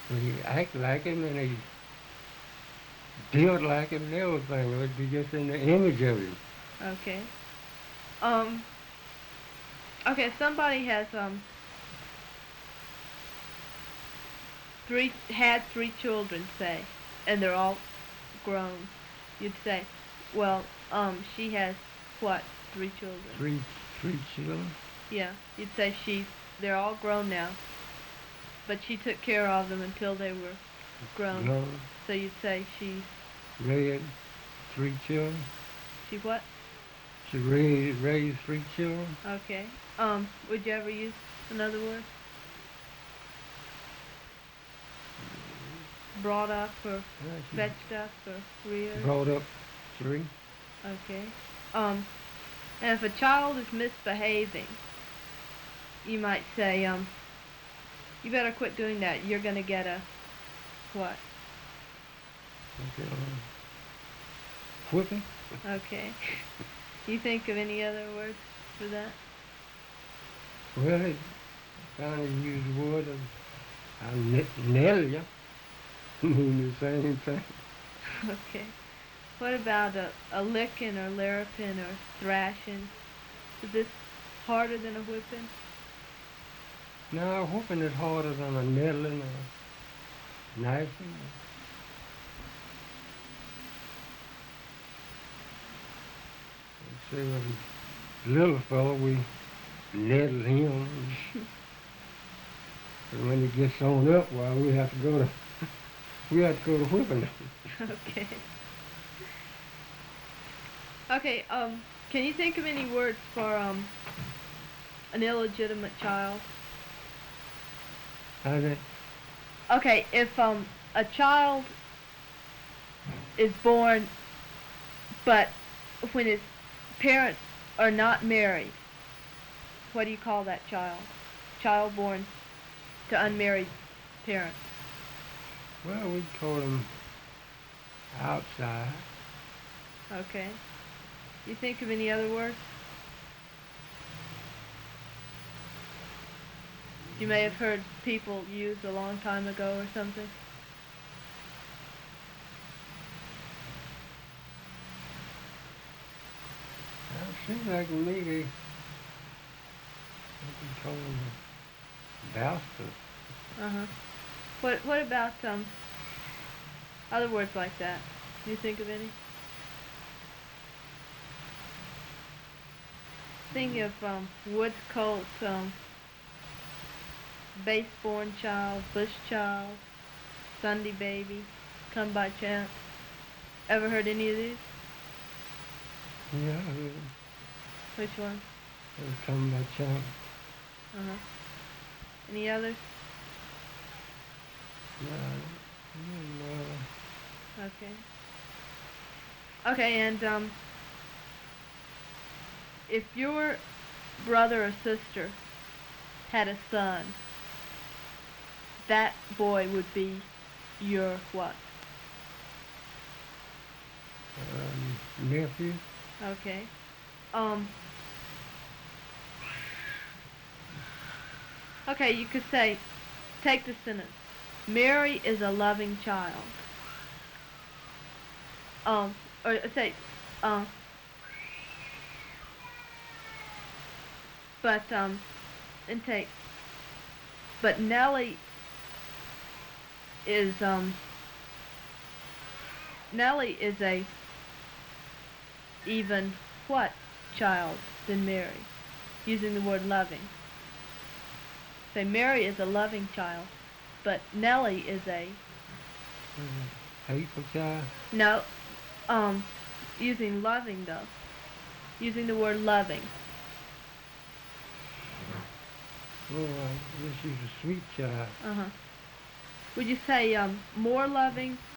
But he act like him and he built like him and everything. It would be just in the image of him. Okay. Um. Okay. Somebody has three children, say, and they're all grown. You'd say, well, she has what? Three children. Three, three children. Yeah. You'd say they're all grown now, but she took care of them until they were grown. Grown. So you'd say Raised three children. she what? She raised three children. Okay. Would you ever use another word? Brought up or She fetched up or reared? brought up three. Okay. Um, and if a child is misbehaving, you might say, you better quit doing that. You're gonna get a what? Okay. Whipping. Okay. You think of any other words for that? Well, it kind of use the word of nail you. Mean the same thing. Okay. What about a licking or larraping or thrashing? Is this harder than a whipping? Now, whooping is harder than a nettling or knifing. Say with a little fellow, we nettle him. And when he gets on up, well, we have to go to whipping him. Okay. Okay, can you think of any words for an illegitimate child? How's that? Okay, if a child is born but when his parents are not married, what do you call that child? Child born to unmarried parents. Well, we call him outside. Okay. You think of any other words? You may have heard people use a long time ago or something. Well, it seems like to me they call him bastard. Uh-huh. What about other words like that? Can you think of any? Think of woods colt, base-born child, bush child, Sunday baby, come by chance. Ever heard any of these? Yeah, Which one? they come by chance. Uh-huh. Any others? No, Okay. Okay, and if your brother or sister had a son, that boy would be your what? nephew. Okay. Um. Okay, you could say, take the sentence. Mary is a loving child. Um. Or say, um. But and take. But Nellie is Nellie is a even what child than Mary, using the word loving. Say Mary is a loving child, but Nellie is a Hateful child. no, um, using loving though, using the word loving. Oh, I guess she's a sweet child. Uh huh. Would you say more loving